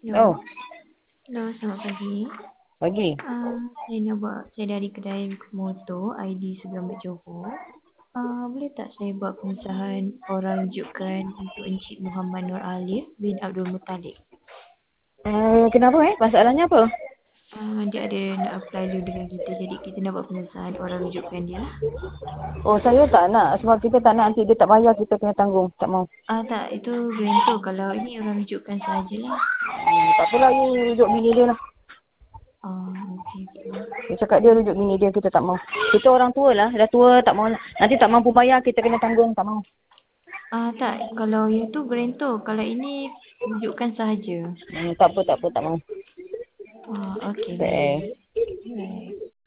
Oh, Hello. Hello, selamat pagi. pagi. Saya dari kedai motor ID Segamat Johor. Boleh tak saya buat pengesahan orang rujukan untuk Encik Muhammad Nur Alif bin Abdul Muttalib? Kenapa Masalahnya apa? Dia ada nak apply loan dengan kita, jadi kita nak buat pengesahan orang rujukan dia lah. Oh, saya tak nak. Sebab kita tak nak nanti dia tak bayar, kita kena tanggung. Tak mau. Tak, itu guarantor. Kalau ini orang rujukan sahajalah. Tak apalah, you rujuk bini dia lah. Okey. Dia cakap dia rujuk bini dia, kita tak mau. Kita orang tua lah. Dah tua, tak mau. Nanti tak mampu bayar, kita kena tanggung. Tak mau. Tak, kalau yang tu guarantor. Kalau ini rujukan sahaja. Tak apa, tak mau. Okey, Okay. baik. Baik.